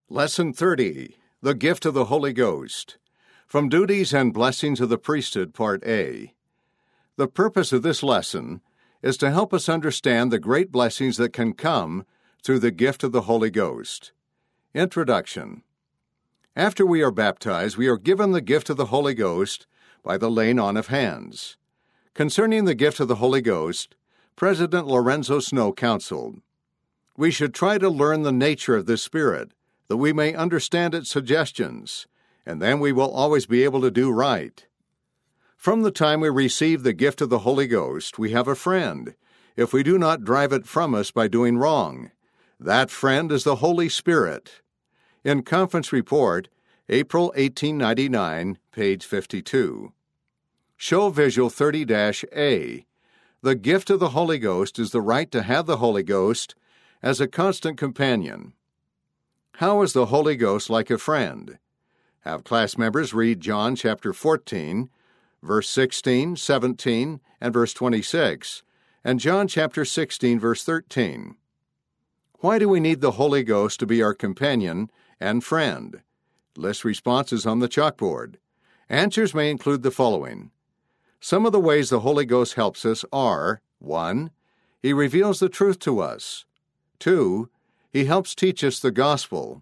Lesson 30, The Gift of the Holy Ghost. From Duties and Blessings of the Priesthood, Part A. The purpose of this lesson is to help us understand the great blessings that can come through the gift of the Holy Ghost. Introduction. After we are baptized, we are given the gift of the Holy Ghost by the laying on of hands. Concerning the gift of the Holy Ghost, President Lorenzo Snow counseled, "We should try to learn the nature of this Spirit, that we may understand its suggestions, and then we will always be able to do right. From the time we receive the gift of the Holy Ghost, we have a friend, if we do not drive it from us by doing wrong. That friend is the Holy Spirit." In Conference Report, April 1899, page 52. Show Visual 30-A. The gift of the Holy Ghost is the right to have the Holy Ghost as a constant companion. How is the Holy Ghost like a friend? Have class members read John chapter 14, verse 16, 17, and verse 26, and John chapter 16, verse 13. Why do we need the Holy Ghost to be our companion and friend? List responses on the chalkboard. Answers may include the following. Some of the ways the Holy Ghost helps us are: 1. He reveals the truth to us. 2. He helps teach us the gospel.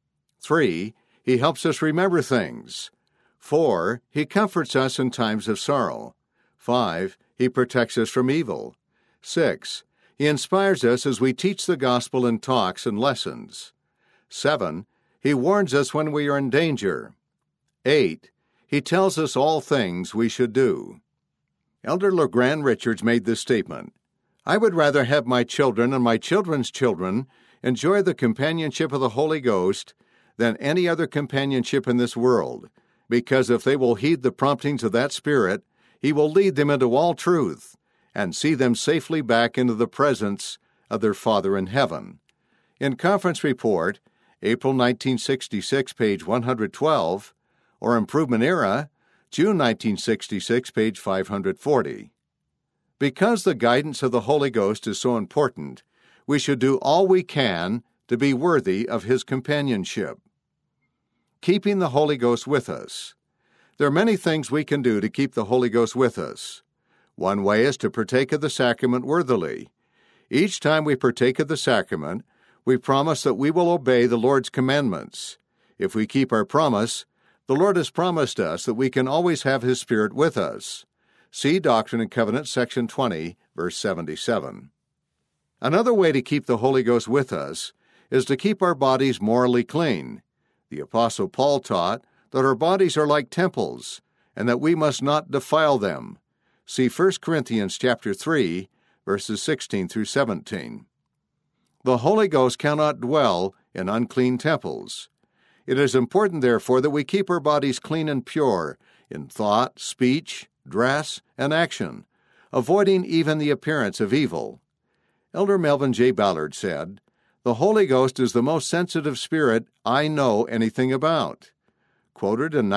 3. He helps us remember things. 4. He comforts us in times of sorrow. 5. He protects us from evil. 6. He inspires us as we teach the gospel in talks and lessons. 7. He warns us when we are in danger. 8. He tells us all things we should do. Elder LeGrand Richards made this statement: "I would rather have my children and my children's children enjoy the companionship of the Holy Ghost than any other companionship in this world, because if they will heed the promptings of that Spirit, He will lead them into all truth and see them safely back into the presence of their Father in heaven." In Conference Report, April 1966, page 112, or Improvement Era, June 1966, page 540. Because the guidance of the Holy Ghost is so important, we should do all we can to be worthy of His companionship. Keeping the Holy Ghost with us. There are many things we can do to keep the Holy Ghost with us. One way is to partake of the sacrament worthily. Each time we partake of the sacrament, we promise that we will obey the Lord's commandments. If we keep our promise, the Lord has promised us that we can always have His Spirit with us. See Doctrine and Covenants, section 20, verse 77. Another way to keep the Holy Ghost with us is to keep our bodies morally clean. The Apostle Paul taught that our bodies are like temples, and that we must not defile them. See 1 Corinthians chapter 3, verses 16 through 17. The Holy Ghost cannot dwell in unclean temples. It is important, therefore, that we keep our bodies clean and pure in thought, speech, dress, and action, avoiding even the appearance of evil. Elder Melvin J. Ballard said, "The Holy Ghost is the most sensitive spirit I know anything about." Quoted in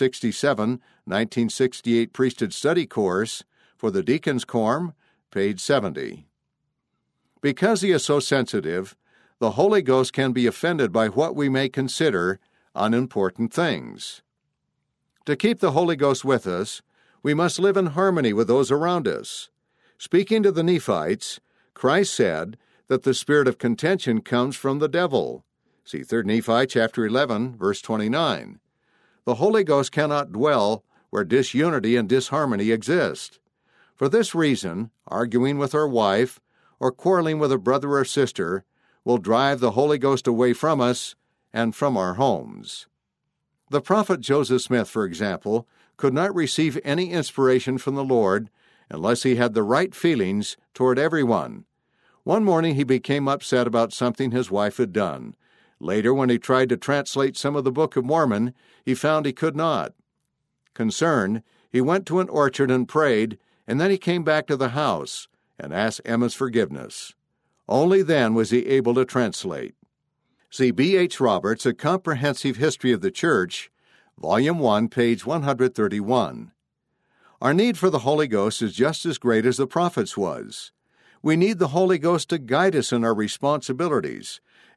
1967-1968 Priesthood Study Course for the Deacon's Quorum, page 70. Because He is so sensitive, the Holy Ghost can be offended by what we may consider unimportant things. To keep the Holy Ghost with us, we must live in harmony with those around us. Speaking to the Nephites, Christ said that the spirit of contention comes from the devil. See 3 Nephi chapter 11, verse 29. The Holy Ghost cannot dwell where disunity and disharmony exist. For this reason, arguing with our wife or quarreling with a brother or sister will drive the Holy Ghost away from us and from our homes. The prophet Joseph Smith, for example, could not receive any inspiration from the Lord unless he had the right feelings toward everyone. One morning he became upset about something his wife had done. Later, when he tried to translate some of the Book of Mormon, he found he could not. Concerned, he went to an orchard and prayed, and then he came back to the house and asked Emma's forgiveness. Only then was he able to translate. See B.H. Roberts, A Comprehensive History of the Church, Volume 1, page 131. Our need for the Holy Ghost is just as great as the prophet's was. We need the Holy Ghost to guide us in our responsibilities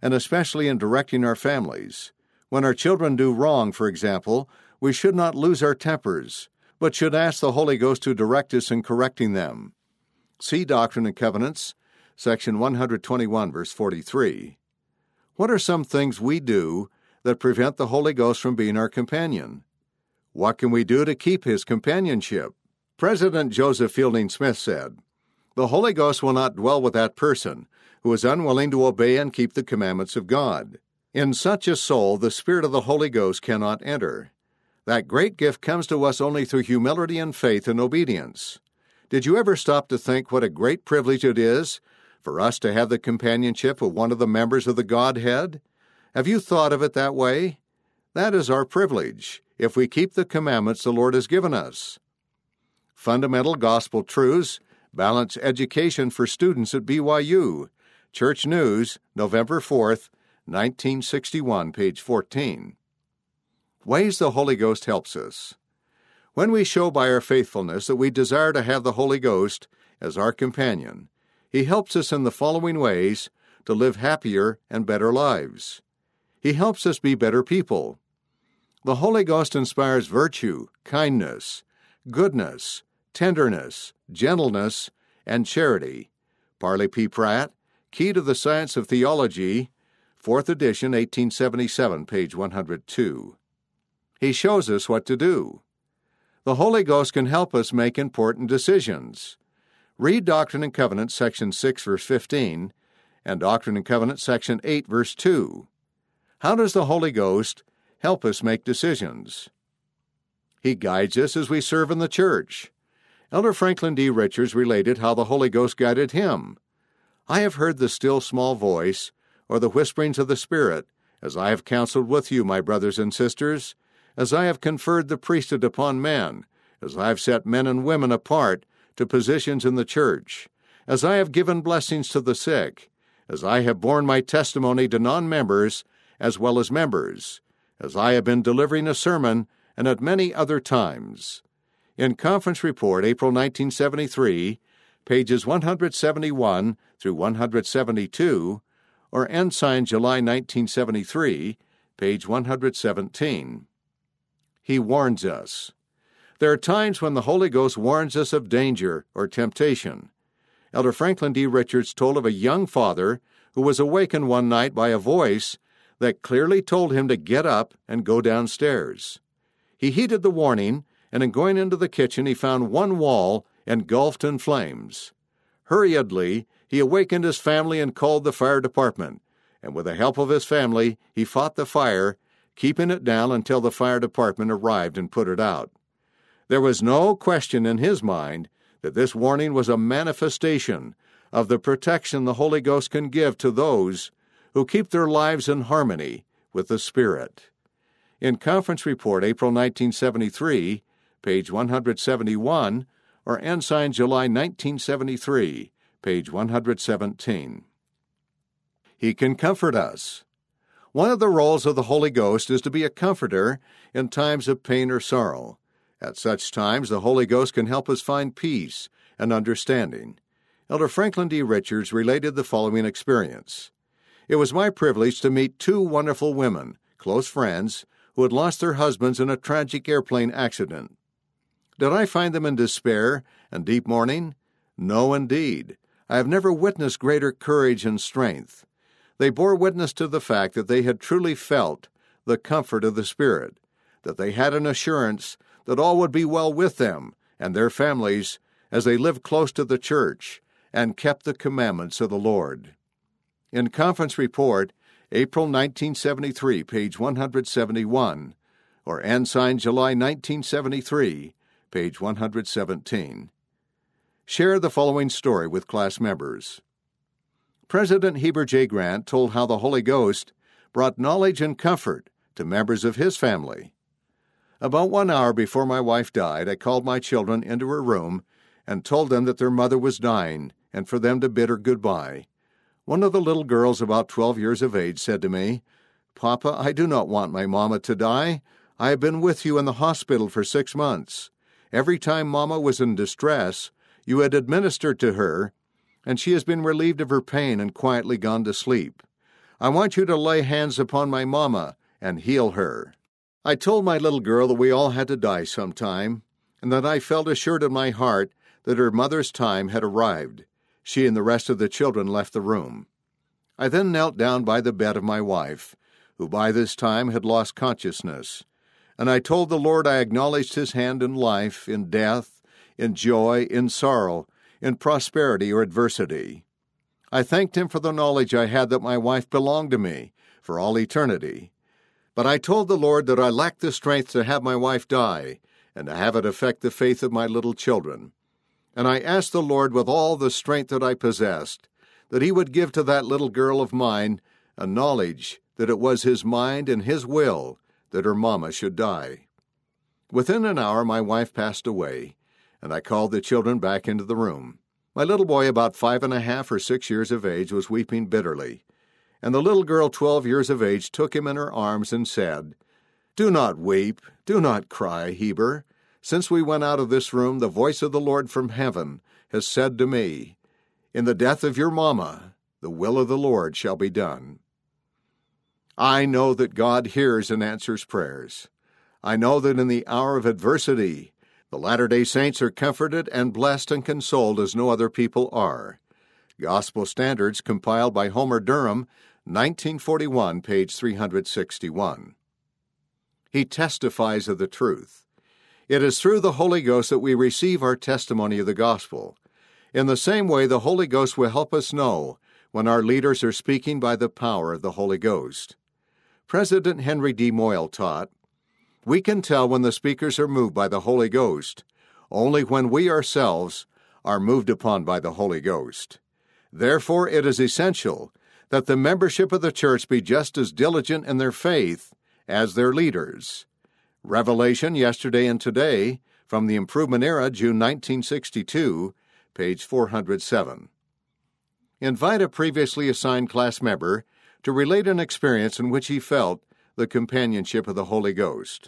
and especially in directing our families. When our children do wrong, for example, we should not lose our tempers, but should ask the Holy Ghost to direct us in correcting them. See Doctrine and Covenants, section 121, verse 43. What are some things we do that prevent the Holy Ghost from being our companion? What can we do to keep his companionship? President Joseph Fielding Smith said, "The Holy Ghost will not dwell with that person who is unwilling to obey and keep the commandments of God. In such a soul, the Spirit of the Holy Ghost cannot enter. That great gift comes to us only through humility and faith and obedience. Did you ever stop to think what a great privilege it is for us to have the companionship of one of the members of the Godhead? Have you thought of it that way? That is our privilege, if we keep the commandments the Lord has given us." Fundamental Gospel Truths, Balanced Education for Students at BYU, Church News, November 4th, 1961, page 14. Ways the Holy Ghost helps us. When we show by our faithfulness that we desire to have the Holy Ghost as our companion, he helps us in the following ways to live happier and better lives. He helps us be better people. The Holy Ghost inspires virtue, kindness, goodness, tenderness, gentleness, and charity. Parley P. Pratt, Key to the Science of Theology, 4th edition, 1877, page 102. He shows us what to do. The Holy Ghost can help us make important decisions. Read Doctrine and Covenants, section 6, verse 15, and Doctrine and Covenants, section 8, verse 2. How does the Holy Ghost help us make decisions? He guides us as we serve in the church. Elder Franklin D. Richards related how the Holy Ghost guided him. "I have heard the still small voice, or the whisperings of the Spirit, as I have counseled with you, my brothers and sisters, as I have conferred the priesthood upon men, as I have set men and women apart to positions in the church, as I have given blessings to the sick, as I have borne my testimony to non-members as well as members, as I have been delivering a sermon, and at many other times." In Conference Report, April 1973, pages 171 through 172, or Ensign, July 1973, page 117. He warns us. There are times when the Holy Ghost warns us of danger or temptation. Elder Franklin D. Richards told of a young father who was awakened one night by a voice that clearly told him to get up and go downstairs. He heeded the warning, and in going into the kitchen he found one wall engulfed in flames. Hurriedly, he awakened his family and called the fire department, and with the help of his family, he fought the fire, keeping it down until the fire department arrived and put it out. There was no question in his mind that this warning was a manifestation of the protection the Holy Ghost can give to those who keep their lives in harmony with the Spirit. In Conference Report, April 1973, page 171, or Ensign, July 1973, page 117. He can comfort us. One of the roles of the Holy Ghost is to be a comforter in times of pain or sorrow. At such times, the Holy Ghost can help us find peace and understanding. Elder Franklin D. Richards related the following experience. "It was my privilege to meet two wonderful women, close friends, who had lost their husbands in a tragic airplane accident. Did I find them in despair and deep mourning? No, indeed. I have never witnessed greater courage and strength. They bore witness to the fact that they had truly felt the comfort of the Spirit, that they had an assurance that all would be well with them and their families as they lived close to the church and kept the commandments of the Lord." In Conference Report, April 1973, page 171, or Ensign, July 1973, page 117. Share the following story with class members. President Heber J. Grant told how the Holy Ghost brought knowledge and comfort to members of his family. "About 1 hour before my wife died, I called my children into her room and told them that their mother was dying and for them to bid her goodbye. One of the little girls, about 12 years of age, said to me, 'Papa, I do not want my Mama to die. I have been with you in the hospital for 6 months. Every time Mama was in distress, you had administered to her, and she has been relieved of her pain and quietly gone to sleep. I want you to lay hands upon my mama and heal her." I told my little girl that we all had to die sometime, and that I felt assured in my heart that her mother's time had arrived. She and the rest of the children left the room. I then knelt down by the bed of my wife, who by this time had lost consciousness, and I told the Lord I acknowledged His hand in life, in death, in joy, in sorrow, in prosperity or adversity. I thanked Him for the knowledge I had that my wife belonged to me for all eternity. But I told the Lord that I lacked the strength to have my wife die and to have it affect the faith of my little children. And I asked the Lord with all the strength that I possessed that He would give to that little girl of mine a knowledge that it was His mind and His will that her mama should die. Within an hour my wife passed away, and I called the children back into the room. My little boy, about 5.5 or 6 years of age, was weeping bitterly, and the little girl, 12 years of age, took him in her arms and said, "Do not weep, do not cry, Heber. Since we went out of this room, the voice of the Lord from heaven has said to me, 'In the death of your mama, the will of the Lord shall be done.'" I know that God hears and answers prayers. I know that in the hour of adversity, the Latter-day Saints are comforted and blessed and consoled as no other people are. Gospel Standards, compiled by Homer Durham, 1941, page 361. He testifies of the truth. It is through the Holy Ghost that we receive our testimony of the gospel. In the same way, the Holy Ghost will help us know when our leaders are speaking by the power of the Holy Ghost. President Henry D. Moyle taught, "We can tell when the speakers are moved by the Holy Ghost only when we ourselves are moved upon by the Holy Ghost. Therefore, it is essential that the membership of the church be just as diligent in their faith as their leaders." Revelation, Yesterday and Today, from the Improvement Era, June 1962, page 407. Invite a previously assigned class member to relate an experience in which he felt the companionship of the Holy Ghost.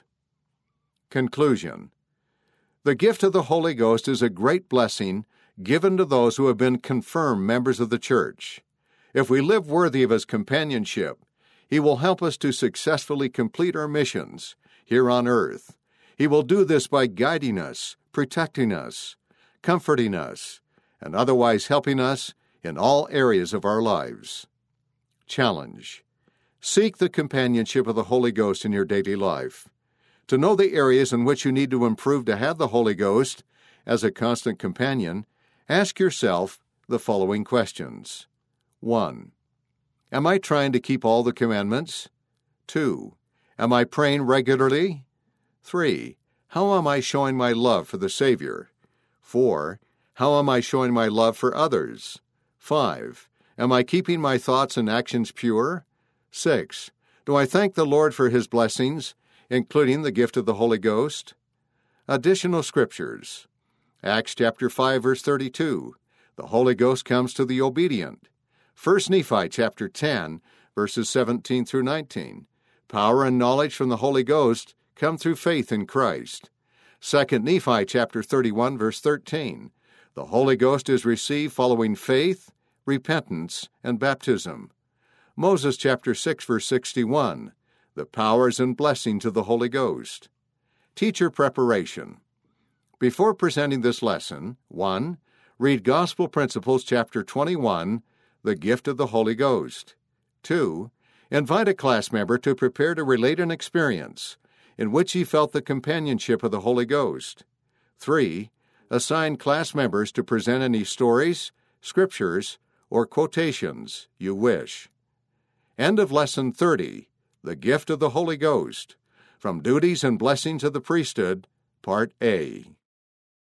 Conclusion. The gift of the Holy Ghost is a great blessing given to those who have been confirmed members of the church. If we live worthy of His companionship, He will help us to successfully complete our missions here on earth. He will do this by guiding us, protecting us, comforting us, and otherwise helping us in all areas of our lives. Challenge. Seek the companionship of the Holy Ghost in your daily life. To know the areas in which you need to improve to have the Holy Ghost as a constant companion, ask yourself the following questions. 1. Am I trying to keep all the commandments? 2. Am I praying regularly? 3. How am I showing my love for the Savior? 4. How am I showing my love for others? 5. Am I keeping my thoughts and actions pure? 6. Do I thank the Lord for His blessings, including the gift of the Holy Ghost? Additional scriptures. Acts chapter 5, verse 32. The Holy Ghost comes to the obedient. 1 Nephi chapter 10, verses 17 through 19. Power and knowledge from the Holy Ghost come through faith in Christ. 2 Nephi chapter 31, verse 13. The Holy Ghost is received following faith, repentance, and baptism. Moses chapter 6, verse 61. The powers and blessings of the Holy Ghost. Teacher preparation. Before presenting this lesson, 1. Read Gospel Principles chapter 21, The Gift of the Holy Ghost. 2. Invite a class member to prepare to relate an experience in which he felt the companionship of the Holy Ghost. 3. Assign class members to present any stories, scriptures, or quotations you wish. End of Lesson 30, The Gift of the Holy Ghost, from Duties and Blessings of the Priesthood, Part A.